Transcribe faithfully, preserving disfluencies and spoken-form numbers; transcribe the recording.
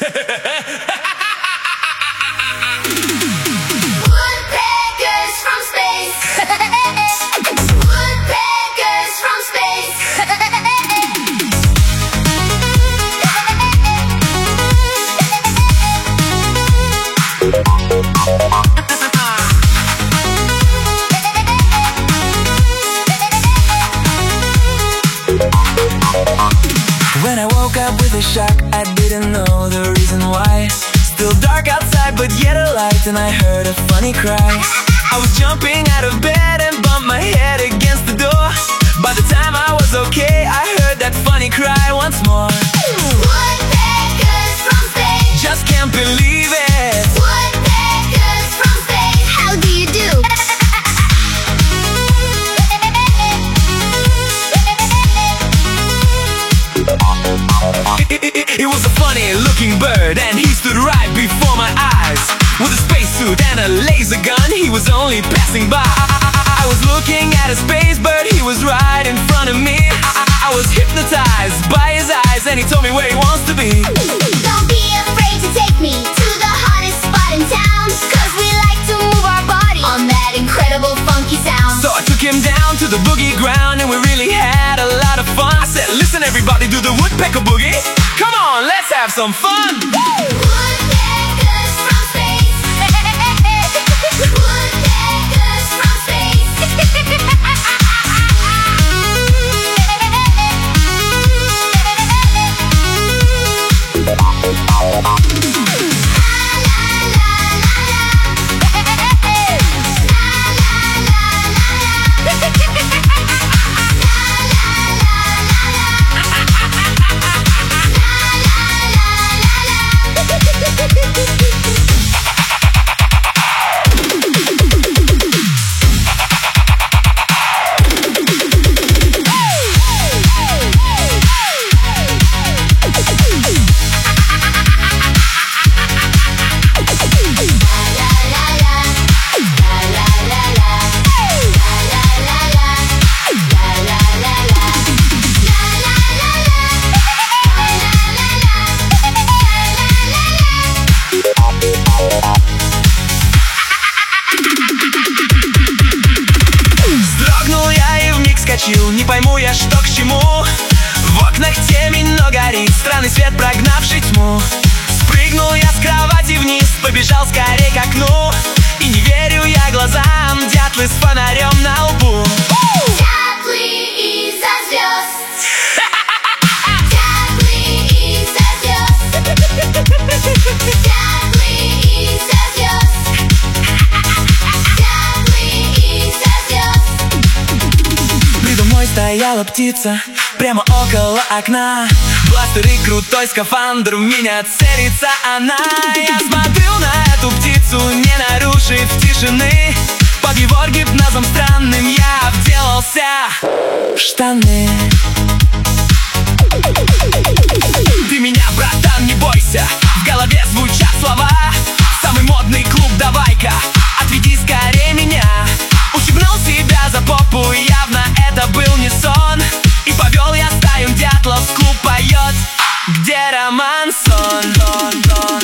Woodpeckers from space. Woodpeckers from space. When I woke up with a shock, I didn't know the reason why. Still dark outside, but yet a light, and I heard a funny cry. I was jumping out of bed and bumped my head against the door. By the time I was okay, I heard that funny cry once more. Woodpeckers from space. Just can't believe it. Woodpeckers from space. How do you do? It, it, it was a funny looking bird, and he stood right before my eyes. With a spacesuit and a laser gun, he was only passing by. I was looking at a space bird, he was right in front of me. I, I was hypnotized by his eyes, and he told me where he wants to be. Don't be afraid to take me to the hottest spot in town, 'cause we like to move our body on that incredible funky sound. So I took him down to the boogie ground, and we really had a lot of fun. I said, listen everybody, do the woodpecker boogie. Come on, let's have some fun. Woodpeckers from space. Woodpeckers from space. Не пойму я, что к чему. В окнах темень, но горит странный свет, прогнавший тьму. Спрыгнул я с кровати вниз, побежал скорей к окну. И не верю я глазам, дятлы с фонарем на лбу. Дятлы из-за звезд. Дятлы из-за звезд. Дятлы из-за звезд. Дятлы из-за звезд. Передо мной стояла птица, прямо около окна. Бластер и крутой скафандр, в меня целится она. Я смотрю на эту птицу, не нарушив тишины. Под его гипнозом странным я вделался в штаны. Ты меня, братан, не бойся, в голове звучат слова. Самый модный клуб, давай-ка, отведи скорее меня. Ущипнул себя за попу, явно это был не сон. И повел я стаю дятлов, клуб поет, где романсон.